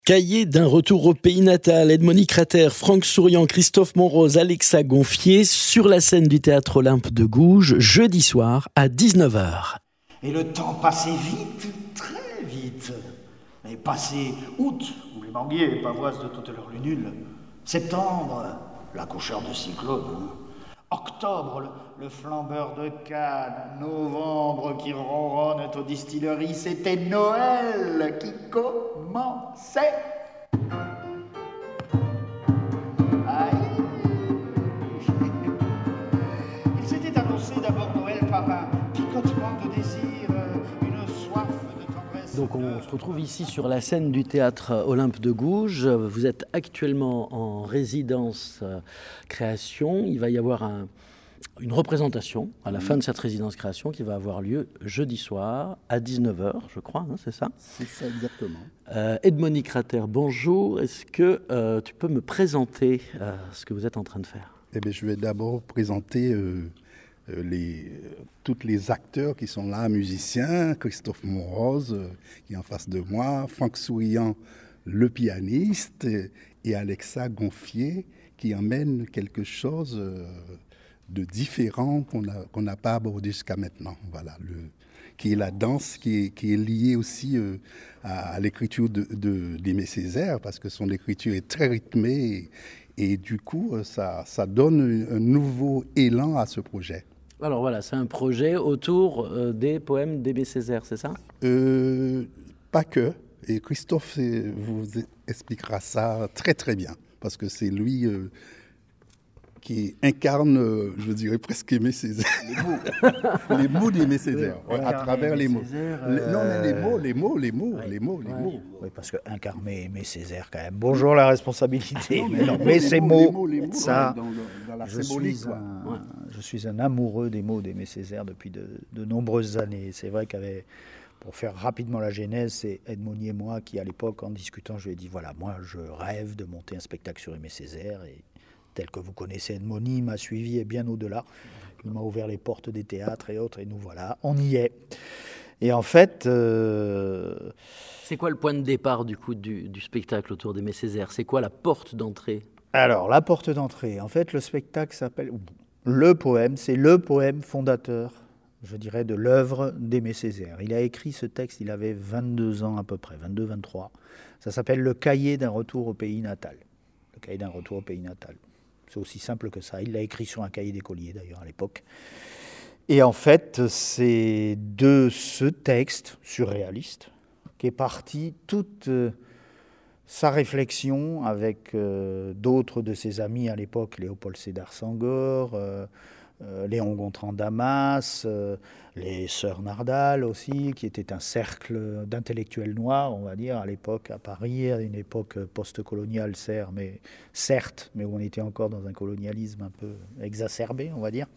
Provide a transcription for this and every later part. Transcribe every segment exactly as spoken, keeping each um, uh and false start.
Cahier d'un retour au pays natal, Edmony Crater, Franck Souriant, Christophe Monrose, Alexa Gonfier, sur la scène du Théâtre Olympe de Gouges, jeudi soir à dix-neuf heures. Et le temps passait vite, très vite. Mais passé août, où les manguiers pavoisent de toutes leurs lunules. Septembre, l'accoucheur de cyclones. Octobre, le, le flambeur de canne. Novembre, qui ronronne aux distilleries. C'était Noël qui commençait. Aïe. Il s'était annoncé d'abord Noël par un picotement de désir, une soif de tendresse. Donc on se retrouve ici sur la scène du Théâtre Olympe de Gouges. Vous êtes actuellement en résidence euh, création. Il va y avoir un, une représentation à la fin de cette résidence création qui va avoir lieu jeudi soir à dix-neuf heures, je crois, hein, c'est ça ? C'est ça exactement. Euh, Edmony Crater, bonjour. Est-ce que euh, tu peux me présenter euh, ce que vous êtes en train de faire ? Eh bien, je vais d'abord présenter euh, les, euh, tous les acteurs qui sont là, musiciens, Christophe Monrose euh, qui est en face de moi, Franck Souriant, le pianiste, et, et Alexa Gonfier qui emmène quelque chose euh, de différent qu'on a, qu'on n'a pas abordé jusqu'à maintenant. Voilà, le, qui est la danse, qui est, qui est liée aussi euh, à, à l'écriture de, de, d'Aimé Césaire, parce que son écriture est très rythmée et, et du coup, ça, ça donne un nouveau élan à ce projet. Alors voilà, c'est un projet autour euh, des poèmes d'Aimé Césaire, c'est ça ? euh, Pas que. Et Christophe vous expliquera ça très très bien, parce que c'est lui euh, qui incarne, euh, je dirais presque Aimé Césaire. Les mots, les mots d'Aimé Césaire, oui, ouais, à travers les mots. Césaire, euh... les, non, mais les mots, les mots, les mots, ouais, les mots, les ouais. mots. Oui, parce que incarner Aimé Césaire quand même. Bonjour la responsabilité. Non, mais, non, mais ces mots, mots, les mots, ça, dans, dans la je, suis un, ouais. je suis un amoureux des mots d'Aimé Césaire depuis de, de nombreuses années. C'est vrai qu'avec, pour faire rapidement la genèse, c'est Edmony et moi qui, à l'époque, en discutant, je lui ai dit voilà, moi, je rêve de monter un spectacle sur Aimé Césaire et tel que vous connaissez Edmony, il m'a suivi et bien au-delà. Il m'a ouvert les portes des théâtres et autres, et nous voilà, on y est. Et en fait... Euh... C'est quoi le point de départ du coup du, du spectacle autour d'Aimé Césaire ? C'est quoi la porte d'entrée ? Alors, la porte d'entrée, en fait, le spectacle s'appelle... Le poème, c'est le poème fondateur, je dirais, de l'œuvre d'Aimé Césaire. Il a écrit ce texte, il avait vingt-deux ans à peu près, vingt-deux vingt-trois. Ça s'appelle « Le cahier d'un retour au pays natal ». Le cahier d'un retour au pays natal. C'est aussi simple que ça. Il l'a écrit sur un cahier d'écolier, d'ailleurs, à l'époque. Et en fait, c'est de ce texte surréaliste qu'est partie toute euh, sa réflexion avec euh, d'autres de ses amis à l'époque, Léopold Sédar Senghor, euh, euh, Léon Gontran Damas, euh, les sœurs Nardal aussi, qui était un cercle d'intellectuels noirs, on va dire, à l'époque à Paris, à une époque post-coloniale, certes, mais, certes, mais où on était encore dans un colonialisme un peu exacerbé, on va dire,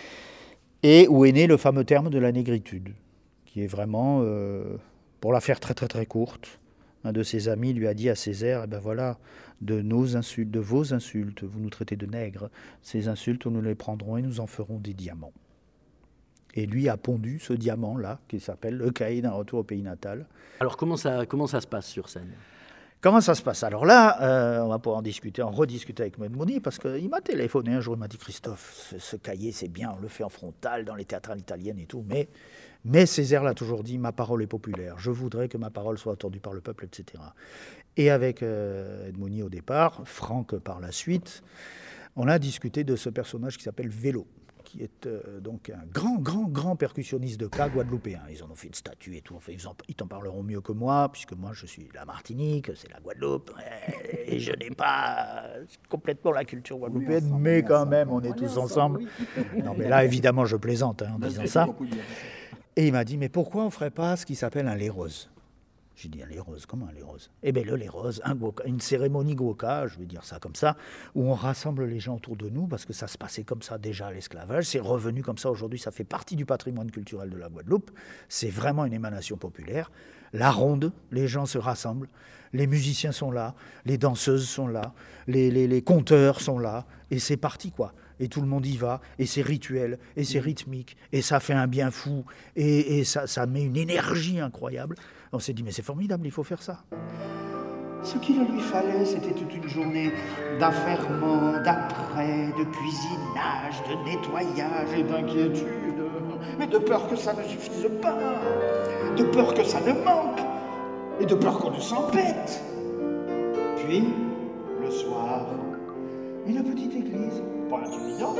et où est né le fameux terme de la négritude, qui est vraiment, euh, pour la faire très très très courte, un de ses amis lui a dit à Césaire, eh ben voilà, de nos insultes, de vos insultes, vous nous traitez de nègres, ces insultes, nous les prendrons et nous en ferons des diamants. Et lui a pondu ce diamant-là, qui s'appelle le cahier d'un retour au pays natal. Alors comment ça, comment ça se passe sur scène ? Comment ça se passe ? Alors là, euh, on va pouvoir en discuter, en rediscuter avec Edmony, parce qu'il m'a téléphoné un jour, il m'a dit « Christophe, ce, ce cahier, c'est bien, on le fait en frontal, dans les théâtrales italiennes et tout, mais, mais Césaire l'a toujours dit, ma parole est populaire, je voudrais que ma parole soit entendue par le peuple, et cetera » Et avec euh, Edmony au départ, Franck par la suite, on a discuté de ce personnage qui s'appelle Vélo, qui est euh, donc un grand, grand, grand percussionniste de cas guadeloupéen. Ils en ont fait une statue et tout. Enfin, ils, en, ils t'en parleront mieux que moi, puisque moi, je suis la Martinique, c'est la Guadeloupe, et je n'ai pas complètement la culture guadeloupéenne, ensemble, mais quand même, on est on tous est ensemble. ensemble. Oui. Non, mais là, évidemment, je plaisante hein, en disant ça. Et il m'a dit, mais pourquoi on ne ferait pas ce qui s'appelle un lérose ? J'ai dit, un lérose, comment un lérose ? Eh bien, le lérose, un gwoka, une cérémonie gwoka, je vais dire ça comme ça, où on rassemble les gens autour de nous, parce que ça se passait comme ça déjà à l'esclavage, c'est revenu comme ça aujourd'hui, ça fait partie du patrimoine culturel de la Guadeloupe, c'est vraiment une émanation populaire. La ronde, les gens se rassemblent, les musiciens sont là, les danseuses sont là, les, les, les conteurs sont là, et c'est parti, quoi. Et tout le monde y va, et c'est rituel, et c'est rythmique, et ça fait un bien fou, et, et ça, ça met une énergie incroyable. On s'est dit, mais c'est formidable, il faut faire ça. Ce qu'il lui fallait, c'était toute une journée d'affairement, d'après, de cuisinage, de nettoyage et d'inquiétude, et de peur que ça ne suffise pas, de peur que ça ne manque, et de peur qu'on ne s'empête. Puis, le soir, une petite église, pas intimidante,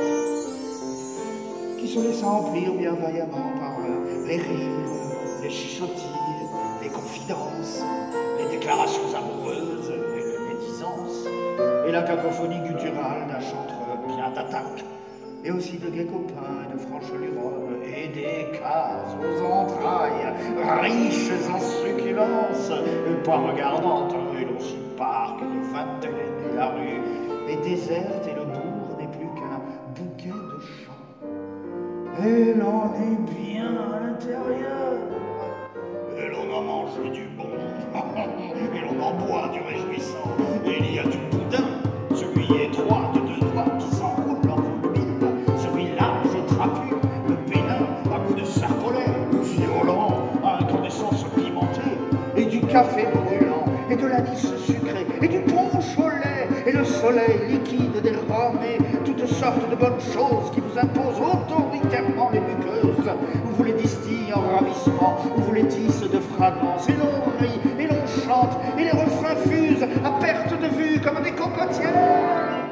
qui se laissa emplir bien vaillamment par les rires, les chuchotis, les confidences, les déclarations amoureuses, les médisances, et la cacophonie gutturale d'un chanteur bien d'attaque, et aussi de gais copains et de franches luroles, et des cases aux entrailles, riches en succulences, et pas regardantes, et aussi parc de vingtaine, et la rue est déserte, et le bourg n'est plus qu'un bouquet de champs. Et l'on est bien à l'intérieur, et l'on en mange du bon, et l'on en boit du réjouissant, et il y a du boudin, celui étroit de deux doigts qui s'enroule en volume, celui large et trapu, le bénin, à goût de serpolet, le violent, à incandescence pimentée, et du café brûlant, et de l'anis sucré, et du punch au lait, et le soleil liquide des rhums, et toutes sortes de bonnes choses qui vous imposent autoritairement les muqueuses. Vous les distillez en ravissement, vous les tissez de fragrance, et l'on rit, et l'on chante, et les refrains fusent à perte de vue comme des cocotières.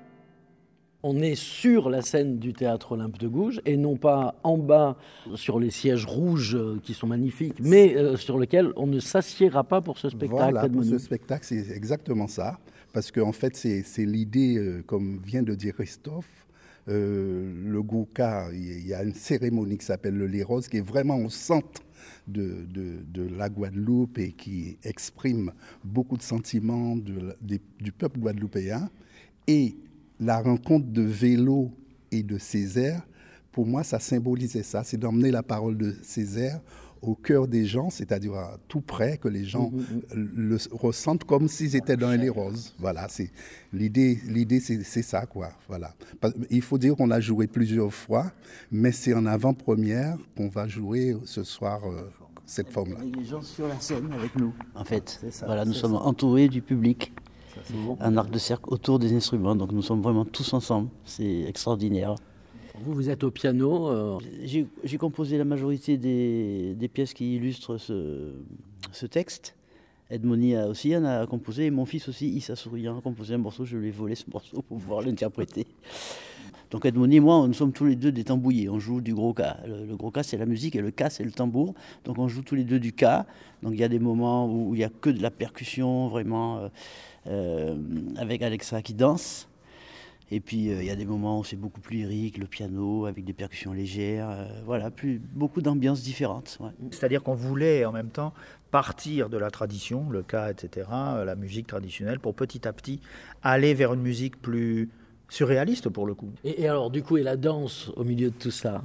On est sur la scène du Théâtre Olympe de Gouges et non pas en bas sur les sièges rouges euh, qui sont magnifiques, mais euh, sur lesquels on ne s'assiera pas pour ce spectacle. Voilà, pour ce spectacle, c'est exactement ça. Parce qu'en fait, c'est, c'est l'idée, euh, comme vient de dire Christophe, euh, le Gouka, il y a une cérémonie qui s'appelle le Léros, qui est vraiment au centre de, de, de la Guadeloupe et qui exprime beaucoup de sentiments de, de, du peuple guadeloupéen. Et la rencontre de Vélo et de Césaire, pour moi, ça symbolisait ça. C'est d'emmener la parole de Césaire au cœur des gens, c'est-à-dire à tout près, que les gens mmh, mmh. le ressentent comme s'ils étaient dans les roses. Voilà, c'est l'idée. L'idée, c'est, c'est ça, quoi. Voilà. Il faut dire qu'on a joué plusieurs fois, mais c'est en avant-première qu'on va jouer ce soir euh, cette forme-là. Les gens sur la scène avec nous, en fait. C'est ça, voilà, nous c'est sommes ça. entourés du public, Ça, un arc de cercle autour des instruments, donc nous sommes vraiment tous ensemble. C'est extraordinaire. Vous, vous êtes au piano. Euh... J'ai, j'ai composé la majorité des, des pièces qui illustrent ce, ce texte. Edmoni a aussi en a composé, et mon fils aussi, Issa Souriant, a composé un morceau. Je lui ai volé ce morceau pour pouvoir l'interpréter. Donc Edmoni et moi, nous sommes tous les deux des tambouillés. On joue du gros Ka. Le, le gros Ka, c'est la musique, et le Ka, c'est le tambour. Donc on joue tous les deux du Ka. Donc il y a des moments où il n'y a que de la percussion, vraiment, euh, euh, avec Alexa qui danse. Et puis, il euh, y a des moments où c'est beaucoup plus lyrique, le piano, avec des percussions légères. Euh, voilà, plus, beaucoup d'ambiances différentes. Ouais. C'est-à-dire qu'on voulait, en même temps, partir de la tradition, le Ka, et cetera, la musique traditionnelle, pour petit à petit aller vers une musique plus surréaliste, pour le coup. Et, et alors, du coup, et la danse au milieu de tout ça?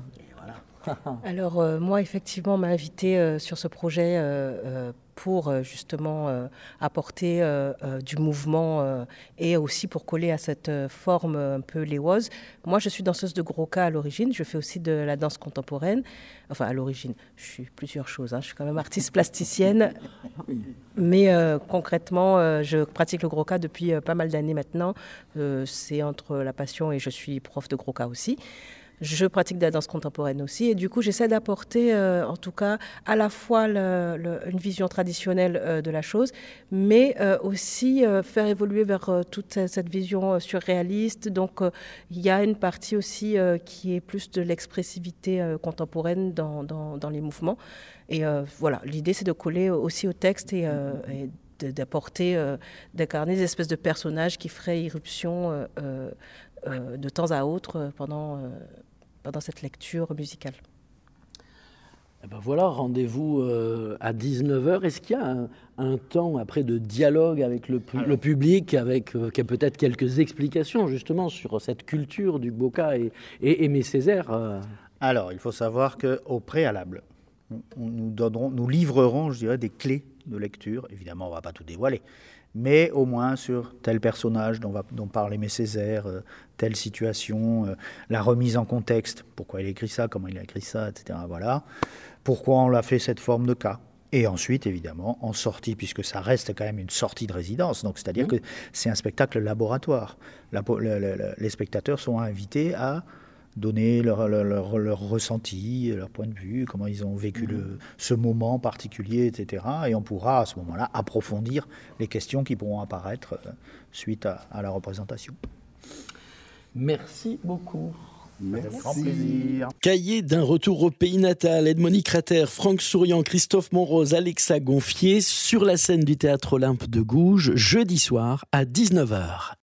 Alors euh, moi, effectivement, on m'a invité euh, sur ce projet euh, euh, pour euh, justement euh, apporter euh, euh, du mouvement euh, et aussi pour coller à cette euh, forme un peu léoise. Moi, je suis danseuse de gros Ka à l'origine. Je fais aussi de la danse contemporaine. Enfin, à l'origine, je suis plusieurs choses. Hein. Je suis quand même artiste plasticienne. Mais euh, concrètement, euh, je pratique le gros Ka depuis euh, pas mal d'années maintenant. Euh, c'est entre la passion et je suis prof de gros Ka aussi. Je pratique de la danse contemporaine aussi et du coup j'essaie d'apporter euh, en tout cas à la fois le, le, une vision traditionnelle euh, de la chose, mais euh, aussi euh, faire évoluer vers euh, toute cette vision euh, surréaliste. Donc euh, il y a une partie aussi euh, qui est plus de l'expressivité euh, contemporaine dans, dans, dans les mouvements. Et euh, voilà, l'idée c'est de coller aussi au texte et, euh, et d'apporter, euh, d'incarner des espèces de personnages qui feraient irruption euh, euh, de temps à autre pendant... Euh, pendant cette lecture musicale. Et ben voilà, rendez-vous euh, à dix-neuf heures. Est-ce qu'il y a un, un temps après de dialogue avec le, pu- le public, avec euh, peut-être quelques explications justement sur cette culture du Gouka et, et Aimé Césaire euh... Alors, il faut savoir qu'au préalable, on, nous, donnerons, nous livrerons, je dirais, des clés de lecture. Évidemment, on ne va pas tout dévoiler, mais au moins sur tel personnage dont, va, dont parle Aimé Césaire, euh, telle situation, euh, la remise en contexte, pourquoi il a écrit ça, comment il a écrit ça, et cetera. Voilà. Pourquoi on l'a fait cette forme de Ka. Et ensuite, évidemment, en sortie, puisque ça reste quand même une sortie de résidence, donc c'est-à-dire mmh. que c'est un spectacle laboratoire. La, le, le, les spectateurs sont invités à donner leur, leur, leur, leur ressenti, leur point de vue, comment ils ont vécu mmh. le, ce moment particulier, et cetera. Et on pourra à ce moment-là approfondir les questions qui pourront apparaître suite à, à la représentation. Merci beaucoup. Merci. Avec grand plaisir. Cahier d'un retour au pays natal, Edmonie Crater, Franck Souriant, Christophe Monrose, Alexa Gonfier sur la scène du Théâtre Olympe de Gouges, jeudi soir à dix-neuf heures.